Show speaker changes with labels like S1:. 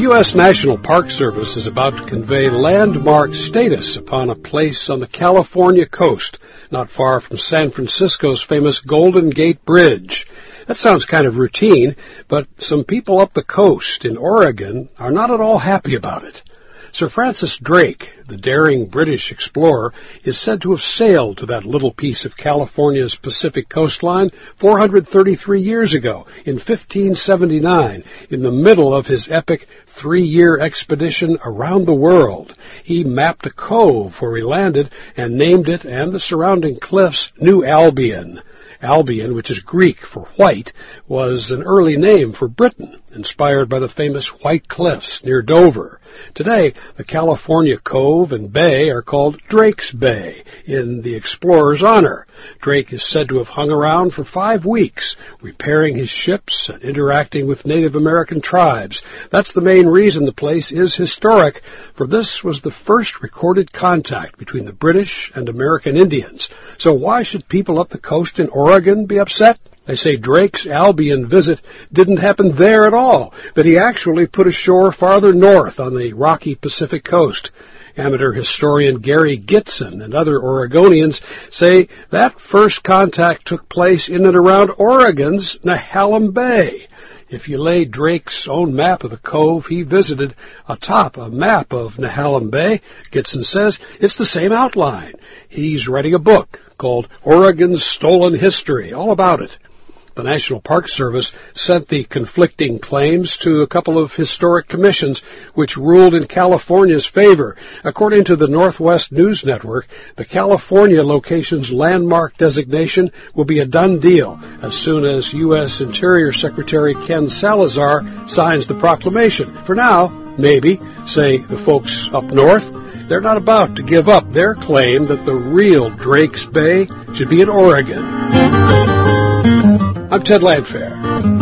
S1: U.S. National Park Service is about to convey landmark status upon a place on the California coast, not far from San Francisco's famous Golden Gate Bridge. That sounds kind of routine, but some people up the coast in Oregon are not at all happy about it. Sir Francis Drake, the daring British explorer, is said to have sailed to that little piece of California's Pacific coastline 433 years ago, in 1579, in the middle of his epic 3-year expedition around the world. He mapped a cove where he landed and named it and the surrounding cliffs New Albion. Albion, which is Greek for white, was an early name for Britain, inspired by the famous White Cliffs near Dover. Today, the California Cove and Bay are called Drake's Bay, in the explorer's honor. Drake is said to have hung around for 5 weeks, repairing his ships and interacting with Native American tribes. That's the main reason the place is historic, for this was the first recorded contact between the British and American Indians. So why should people up the coast in Oregon be upset? They say Drake's Albion visit didn't happen there at all, that he actually put ashore farther north on the rocky Pacific coast. Amateur historian Gary Gitson and other Oregonians say that first contact took place in and around Oregon's Nehalem Bay. If you lay Drake's own map of the cove he visited atop a map of Nehalem Bay, Gitson says it's the same outline. He's writing a book called Oregon's Stolen History, all about it. The National Park Service sent the conflicting claims to a couple of historic commissions, which ruled in California's favor. According to the Northwest News Network, the California location's landmark designation will be a done deal as soon as U.S. Interior Secretary Ken Salazar signs the proclamation. For now, maybe, say the folks up north, they're not about to give up their claim that the real Drake's Bay should be in Oregon. I'm Ted Landfair.